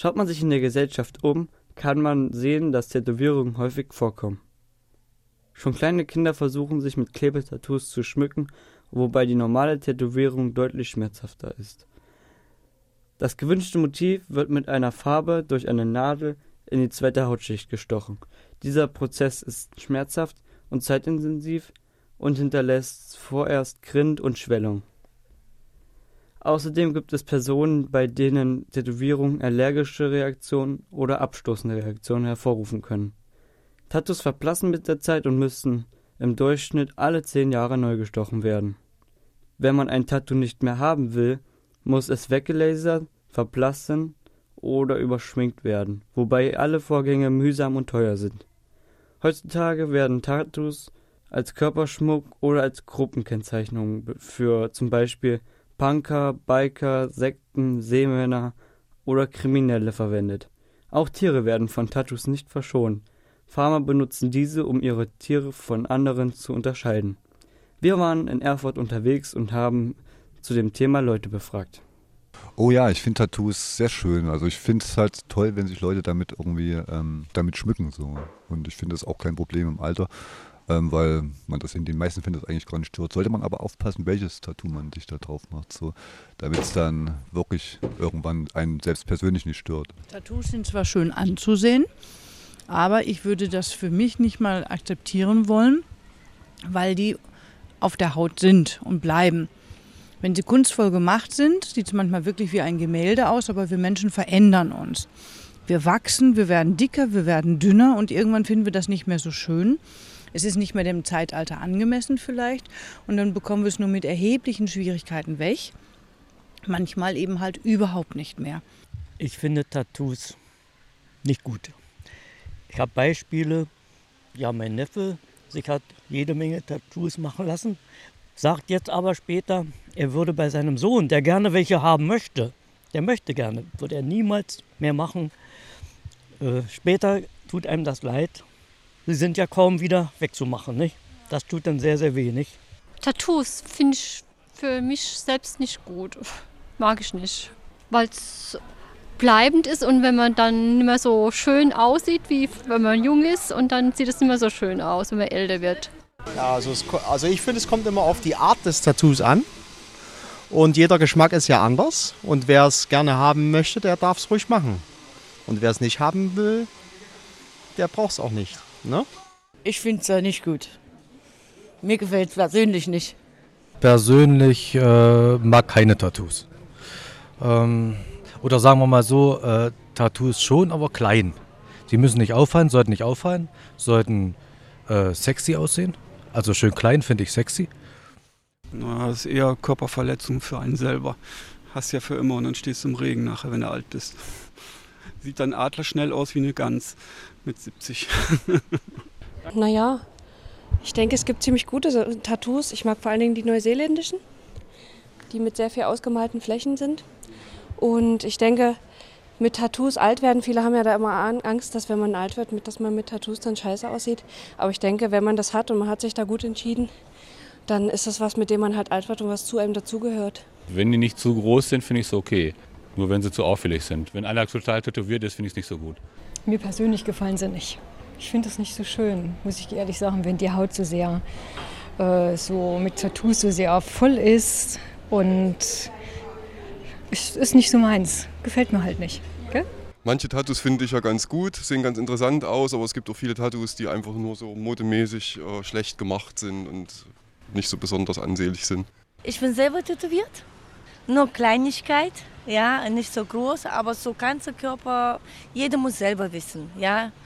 Schaut man sich in der Gesellschaft um, kann man sehen, dass Tätowierungen häufig vorkommen. Schon kleine Kinder versuchen sich mit Klebetattoos zu schmücken, wobei die normale Tätowierung deutlich schmerzhafter ist. Das gewünschte Motiv wird mit einer Farbe durch eine Nadel in die zweite Hautschicht gestochen. Dieser Prozess ist schmerzhaft und zeitintensiv und hinterlässt vorerst Grind und Schwellung. Außerdem gibt es Personen, bei denen Tätowierungen allergische Reaktionen oder abstoßende Reaktionen hervorrufen können. Tattoos verblassen mit der Zeit und müssen im Durchschnitt alle 10 Jahre neu gestochen werden. Wenn man ein Tattoo nicht mehr haben will, muss es weggelasert, verblassen oder überschminkt werden, wobei alle Vorgänge mühsam und teuer sind. Heutzutage werden Tattoos als Körperschmuck oder als Gruppenkennzeichnung für zum Beispiel Punker, Biker, Sekten, Seemänner oder Kriminelle verwendet. Auch Tiere werden von Tattoos nicht verschont. Farmer benutzen diese, um ihre Tiere von anderen zu unterscheiden. Wir waren in Erfurt unterwegs und haben zu dem Thema Leute befragt. Oh ja, ich finde Tattoos sehr schön. Also ich finde es halt toll, wenn sich Leute damit irgendwie damit schmücken. So. Und ich finde das auch kein Problem im Alter. Weil man das in den meisten Fällen eigentlich gar nicht stört. Sollte man aber aufpassen, welches Tattoo man sich da drauf macht, so, damit es dann wirklich irgendwann einen selbst persönlich nicht stört. Tattoos sind zwar schön anzusehen, aber ich würde das für mich nicht mal akzeptieren wollen, weil die auf der Haut sind und bleiben. Wenn sie kunstvoll gemacht sind, sieht es manchmal wirklich wie ein Gemälde aus, aber wir Menschen verändern uns. Wir wachsen, wir werden dicker, wir werden dünner und irgendwann finden wir das nicht mehr so schön. Es ist nicht mehr dem Zeitalter angemessen vielleicht und dann bekommen wir es nur mit erheblichen Schwierigkeiten weg. Manchmal eben halt überhaupt nicht mehr. Ich finde Tattoos nicht gut. Ich habe Beispiele, ja, mein Neffe sich hat jede Menge Tattoos machen lassen, sagt jetzt aber später, er würde bei seinem Sohn, der gerne welche haben möchte, der möchte gerne, würde er niemals mehr machen. Später tut einem das leid. Sie sind ja kaum wieder wegzumachen, nicht? Das tut dann sehr, sehr wenig. Tattoos finde ich für mich selbst nicht gut. Mag ich nicht. Weil es bleibend ist und wenn man dann nicht mehr so schön aussieht, wie wenn man jung ist und dann sieht es nicht mehr so schön aus, wenn man älter wird. Ja, also ich finde, es kommt immer auf die Art des Tattoos an. Und jeder Geschmack ist ja anders. Und wer es gerne haben möchte, der darf es ruhig machen. Und wer es nicht haben will, der braucht es auch nicht. Ne? Ich finde es ja nicht gut. Mir gefällt es persönlich nicht. Persönlich mag keine Tattoos. Oder sagen wir mal so, Tattoos schon, aber klein. Sie müssen nicht auffallen, sollten nicht auffallen, sollten sexy aussehen. Also schön klein finde ich sexy. Na, das ist eher Körperverletzung für einen selber. Hast ja für immer und dann stehst du im Regen nachher, wenn du alt bist. Sieht dann Adler schnell aus wie eine Gans mit 70. Naja, ich denke, es gibt ziemlich gute Tattoos. Ich mag vor allen Dingen die neuseeländischen, die mit sehr viel ausgemalten Flächen sind. Und ich denke, mit Tattoos alt werden, viele haben ja da immer Angst, dass wenn man alt wird, dass man mit Tattoos dann scheiße aussieht. Aber ich denke, wenn man das hat und man hat sich da gut entschieden, dann ist das was, mit dem man halt alt wird und was zu einem dazugehört. Wenn die nicht zu groß sind, finde ich es okay. Nur wenn sie zu auffällig sind. Wenn einer total tätowiert ist, finde ich es nicht so gut. Mir persönlich gefallen sie nicht. Ich finde es nicht so schön, muss ich ehrlich sagen, wenn die Haut so sehr so mit Tattoos so sehr voll ist und es ist nicht so meins. Gefällt mir halt nicht. Gell? Manche Tattoos finde ich ja ganz gut, sehen ganz interessant aus, aber es gibt auch viele Tattoos, die einfach nur so modemäßig schlecht gemacht sind und nicht so besonders ansehlich sind. Ich bin selber tätowiert, nur Kleinigkeit, ja, nicht so groß, aber so ganzer Körper, jeder muss selber wissen, ja.